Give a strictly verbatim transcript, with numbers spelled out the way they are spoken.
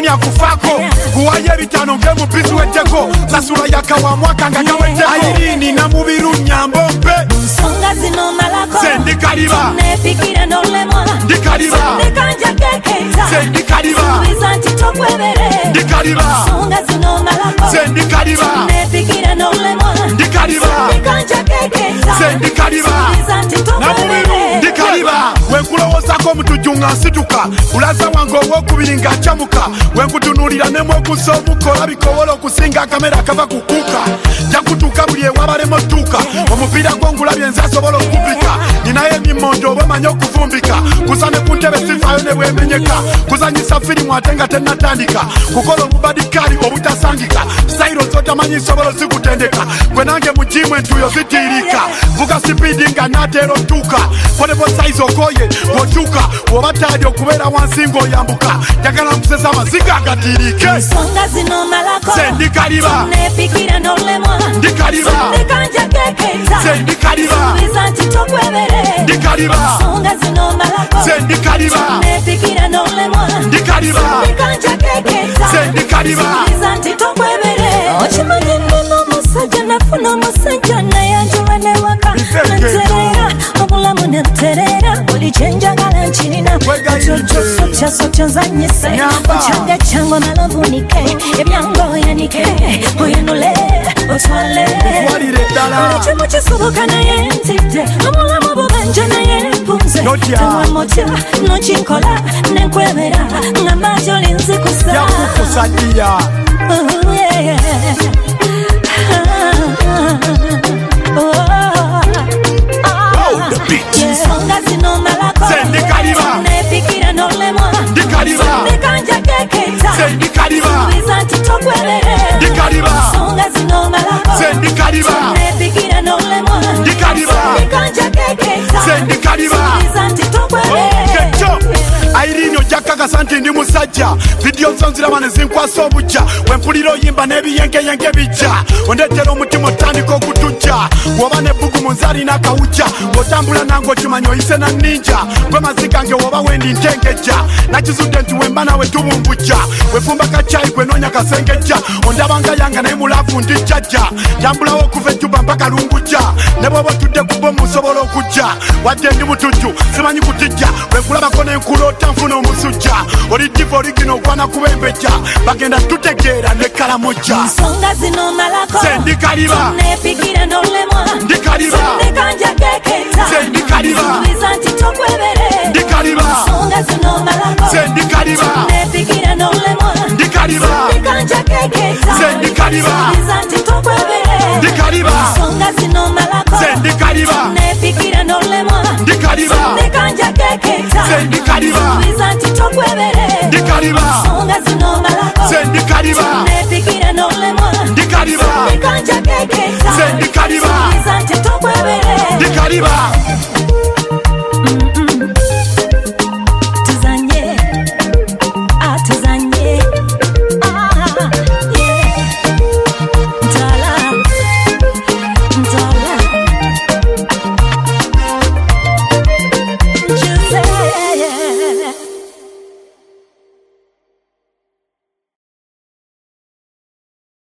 tani akufako kuwaye bitano ngemu bizi weteko sasura yakawa mwaka nga gaweteko Airini na mubiru nyambo mpe songa zino malako Sendi kariba Nepikira nolemwa Ndi kariba Sendi kanja kekeza Sendi kariba Suizanti tokwebere Ndi kariba songa zino malako Sendi kariba Nepikira nolemwa Ndi kariba Sendi kanja kekeza Sendi kariba Suizanti tokwebere Ndi kariba Wenkulowosako mutujunga nsituka Ulaza wango wokubiri nga chamuka Wenkutunulira nemo kusomukola bikowolo kusinga kamera kava kukuka Jakutuka buli ewabalemo tuka Omupira gwongulabye nze asobola okupika Ninaye emimondo bwemanyi okuvumbika Kusane ku ntebe sifayo ne bwemenyeka Kuzanyisa firimu ate nga tennatandika Kukola obubadikali obutasangika Sayiro zotamanyi nsobola zikutendeka Gwe nange mu jimu entuyo zitiirika Vuga sipidi nga nateera otuuka Whatever size okoye bw'otuuka Bw'oba taali okubeera wansi ng'oyambuka Njagala nkusesa amaziga agatiirike songa zino malako Sendi kariba Nepikira nolemwa Ndi kariba Sendi kanja kekeza Sendi kariba Suizanti tokwebere Ndi kariba songa zino malako Sendi kariba Nepikira nolemwa Ndi kariba Sendi kanja kekeza Sendi kariba Suizanti tokwebere Ochimanyi nino musajja nafuna musajja nayanjula newaka Nanterera obulamu nebuterera buli kyenjagala nkirina Ekyo sotya sotya nzanyise Ochange changu amalovunike Ebyange oyanike Oyanule otwale Ekimu kisoboka naye ntidde Obulamu bubanja naye mpunze Tewamutya nokinkola nenkwebera Nga maji olinzikusa Yakukusadira Oh yeah Songa zino malako Sendi kariba Nepikira nolemwa Ndi kariba Sendi kanja kekeza Sendi kariba Suizanti tokwebere Ndi kariba songa zino malako Sendi kariba Nepikira nolemwa Ndi kariba Sendi kanja kekeza Sendi kariba Suizanti tokwebere Kecho Airini ojakakasa nti ndi musajja Video zo nziraba ne zinkwasa obujja Wempulira oyimba n'ebiyengeyenge bijja Ondeetera omutima otandika okutujja Bw'oba n'ebbugumu nze alina akawujja Ng'otambula nange okimanyi oyise na ninja Gwe maziga nge woba wendi ntengejja Nakizudde nti wemba nawe tubumbujja Wefumba kacayi gwe noonya kasengejja Ondabanga yanga naye mulaavu ndi jjajja Tambulawo okuva ejjuba mpaka lungujja Ne bw'oba otudde ku bbomu osobola okujja Wadde ndi butujju simanyi kutijja Wenkulabako n'enkulota nfuna omusujja Oli diva origino ogwana kubembejja Bagenda tutegeera ne kalamojja Songa zino malako Sendi kariba Nepikira nolemwa Ndi kariba Sendi kanja kekeza Sendi kariba Suizanti tokwebere Ndi kariba songa zino malako Sendi kariba Nepikira nolemwa Ndi kariba Sendi kanja kekeza Sendi kariba Suizanti tokwebere Ndi kariba songa zino malako Sendi kariba Nepikira nolemwa Ndi kariba Sendi kanja kekeza Sendi kariba Suizanti tokwebere Ndi kariba songa zino malako Sendi kariba Nepikira nolemwa Ndi kariba Sendi kanja kekeza Sendi kariba Suizanti tokwebere Ndi kariba